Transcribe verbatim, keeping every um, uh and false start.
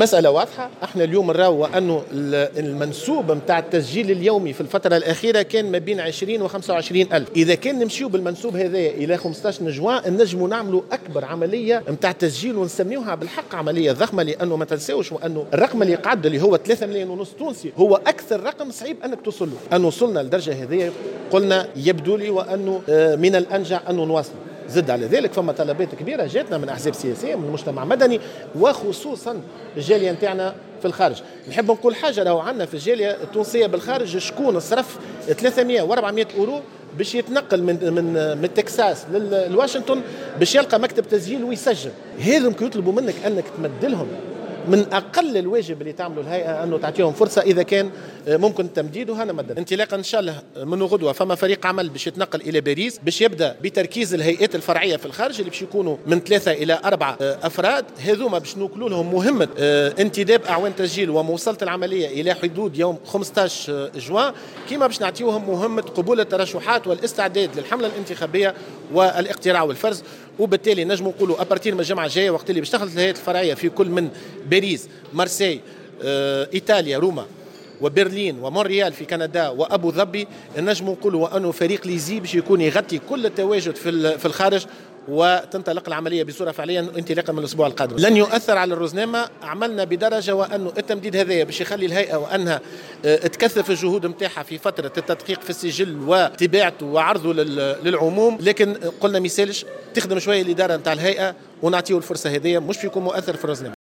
مسألة واضحة. احنا اليوم نراو أنه المنسوب متاع التسجيل اليومي في الفترة الأخيرة كان ما بين عشرين وخمسة وعشرين ألف. إذا كان نمشيو بالمنسوب هذا إلى خمسة عشر جوان نجموا نعملوا أكبر عملية متاع تسجيل ونسميوها بالحق عملية ضخمة، لأنه ما تنساوش وأنه الرقم اللي قعد اللي هو ثلاثة ملايين ونص تونسي هو أكثر رقم صعيب أنك توصل له. أن وصلنا لدرجة هذه قلنا يبدو لي وأنه من الأنجع أنه نواصل. زد على ذلك فما طلبات كبيرة جاتنا من أحزاب سياسية من المجتمع المدني وخصوصا الجالية نتاعنا في الخارج. نحب نقول حاجة، لو عندنا في الجالية التونسية بالخارج شكون صرف ثلاثمائة وأربعمائة أورو باش يتنقل من من من تكساس لواشنطن باش يلقى مكتب تسجيل ويسجل. هذم يطلبوا منك أنك تمدلهم من أقل الواجب اللي تعملوا الهيئة أنه تعطيهم فرصة إذا كان ممكن تمديده. هنا مدد انطلاقا إن شاء الله من غدوة فما فريق عمل باش يتنقل إلى باريس باش يبدأ بتركيز الهيئات الفرعية في الخارج اللي باش يكونوا من ثلاثة إلى أربعة أفراد. هذوما باش نوكلوا لهم مهمة انتداب أعوان تسجيل وموصلة العملية إلى حدود يوم خمسة عشر جوان، كما باش نعطيوهم مهمة قبول الترشحات والاستعداد للحملة الانتخابية والاقتراع والفرز. وبالتالي نجم نقولوا أبارتير من الجمعة الجاية وقت اللي باش تخلص الهيئات الفرعية في كل من باريس، مارسي، إيطاليا، روما، وبرلين ومونريال في كندا وأبو ظبي، نجم نقولوا أنه فريق ليزي باش يكون يغطي كل التواجد في في الخارج وتنطلق العملية بصورة فعليا انطلاقا من الأسبوع القادم. لن يؤثر على الرزنامة. عملنا بدرجة وأنه التمديد هذايا باش يخلي الهيئة وأنها تكثف الجهود متاعها في فترة التدقيق في السجل وتباعته وعرضه للعموم، لكن قلنا ميسالش تخدم شوية الإدارة نتاع الهيئة ونعطيه الفرصة هذه، مش بيكون مؤثر في الرزنامة.